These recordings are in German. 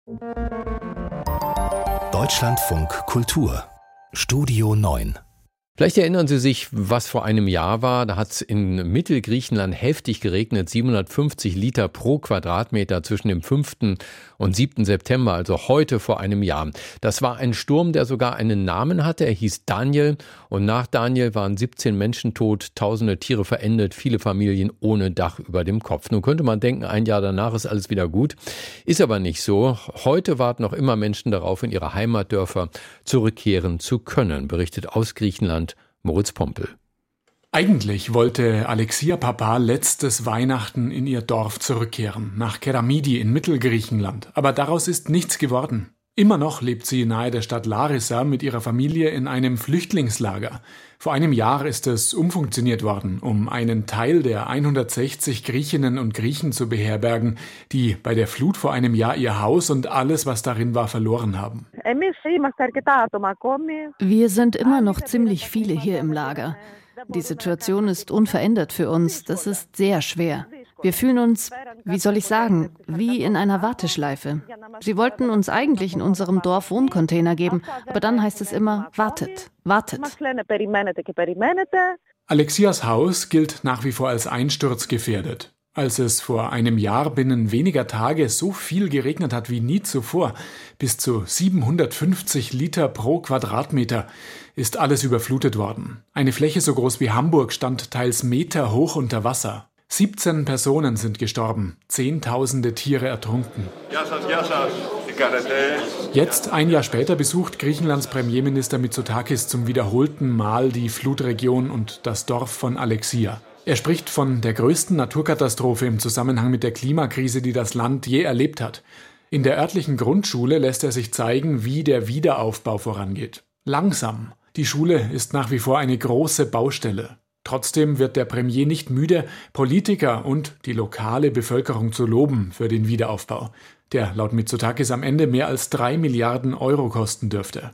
Deutschlandfunk Kultur Studio 9. Vielleicht erinnern Sie sich, was vor einem Jahr war. Da hat es in Mittelgriechenland heftig geregnet, 750 Liter pro Quadratmeter zwischen dem 5. und 7. September, also heute vor einem Jahr. Das war ein Sturm, der sogar einen Namen hatte. Er hieß Daniel und nach Daniel waren 17 Menschen tot, tausende Tiere verendet, viele Familien ohne Dach über dem Kopf. Nun könnte man denken, ein Jahr danach ist alles wieder gut. Ist aber nicht so. Heute warten noch immer Menschen darauf, in ihre Heimatdörfer zurückkehren zu können, berichtet aus Griechenland Moritz Pompel. Eigentlich wollte Alexia Papa letztes Weihnachten in ihr Dorf zurückkehren, nach Keramidi in Mittelgriechenland. Aber daraus ist nichts geworden. Immer noch lebt sie nahe der Stadt Larissa mit ihrer Familie in einem Flüchtlingslager. Vor einem Jahr ist es umfunktioniert worden, um einen Teil der 160 Griechinnen und Griechen zu beherbergen, die bei der Flut vor einem Jahr ihr Haus und alles, was darin war, verloren haben. Wir sind immer noch ziemlich viele hier im Lager. Die Situation ist unverändert für uns. Das ist sehr schwer. Wir fühlen uns, wie soll ich sagen, wie in einer Warteschleife. Sie wollten uns eigentlich in unserem Dorf Wohncontainer geben, aber dann heißt es immer, wartet, wartet. Alexias Haus gilt nach wie vor als einsturzgefährdet. Als es vor einem Jahr binnen weniger Tage so viel geregnet hat wie nie zuvor, bis zu 750 Liter pro Quadratmeter, ist alles überflutet worden. Eine Fläche so groß wie Hamburg stand teils Meter hoch unter Wasser. 17 Personen sind gestorben, Zehntausende Tiere ertrunken. Jetzt, ein Jahr später, besucht Griechenlands Premierminister Mitsotakis zum wiederholten Mal die Flutregion und das Dorf von Alexia. Er spricht von der größten Naturkatastrophe im Zusammenhang mit der Klimakrise, die das Land je erlebt hat. In der örtlichen Grundschule lässt er sich zeigen, wie der Wiederaufbau vorangeht. Langsam. Die Schule ist nach wie vor eine große Baustelle. Trotzdem wird der Premier nicht müde, Politiker und die lokale Bevölkerung zu loben für den Wiederaufbau, der laut Mitsotakis am Ende mehr als 3 Milliarden Euro kosten dürfte.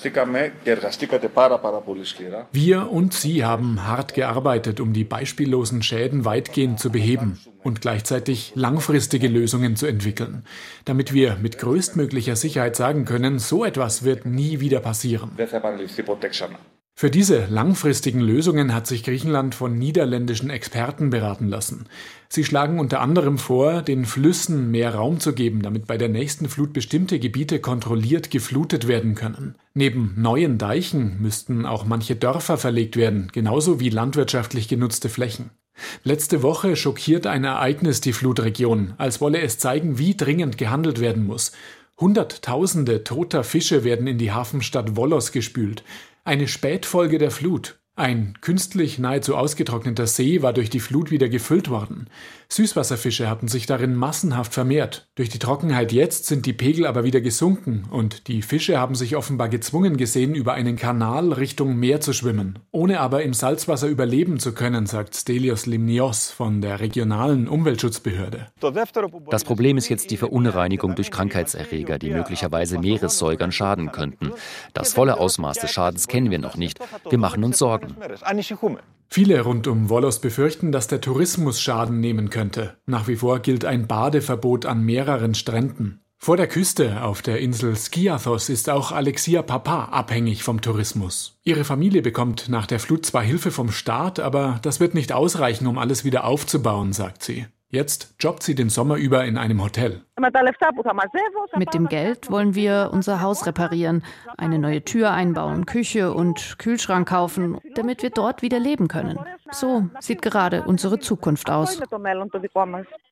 Wir und Sie haben hart gearbeitet, um die beispiellosen Schäden weitgehend zu beheben und gleichzeitig langfristige Lösungen zu entwickeln, damit wir mit größtmöglicher Sicherheit sagen können, so etwas wird nie wieder passieren. Für diese langfristigen Lösungen hat sich Griechenland von niederländischen Experten beraten lassen. Sie schlagen unter anderem vor, den Flüssen mehr Raum zu geben, damit bei der nächsten Flut bestimmte Gebiete kontrolliert geflutet werden können. Neben neuen Deichen müssten auch manche Dörfer verlegt werden, genauso wie landwirtschaftlich genutzte Flächen. Letzte Woche schockiert ein Ereignis die Flutregion, als wolle es zeigen, wie dringend gehandelt werden muss. Hunderttausende toter Fische werden in die Hafenstadt Volos gespült. Eine Spätfolge der Flut. Ein künstlich nahezu ausgetrockneter See war durch die Flut wieder gefüllt worden. Süßwasserfische hatten sich darin massenhaft vermehrt. Durch die Trockenheit jetzt sind die Pegel aber wieder gesunken und die Fische haben sich offenbar gezwungen gesehen, über einen Kanal Richtung Meer zu schwimmen, ohne aber im Salzwasser überleben zu können, sagt Stelios Limnios von der regionalen Umweltschutzbehörde. Das Problem ist jetzt die Verunreinigung durch Krankheitserreger, die möglicherweise Meeressäugern schaden könnten. Das volle Ausmaß des Schadens kennen wir noch nicht. Wir machen uns Sorgen. Viele rund um Volos befürchten, dass der Tourismus Schaden nehmen könnte. Nach wie vor gilt ein Badeverbot an mehreren Stränden. Vor der Küste auf der Insel Skiathos ist auch Alexia Papa abhängig vom Tourismus. Ihre Familie bekommt nach der Flut zwar Hilfe vom Staat, aber das wird nicht ausreichen, um alles wieder aufzubauen, sagt sie. Jetzt jobbt sie den Sommer über in einem Hotel. Mit dem Geld wollen wir unser Haus reparieren, eine neue Tür einbauen, Küche und Kühlschrank kaufen, damit wir dort wieder leben können. So sieht gerade unsere Zukunft aus.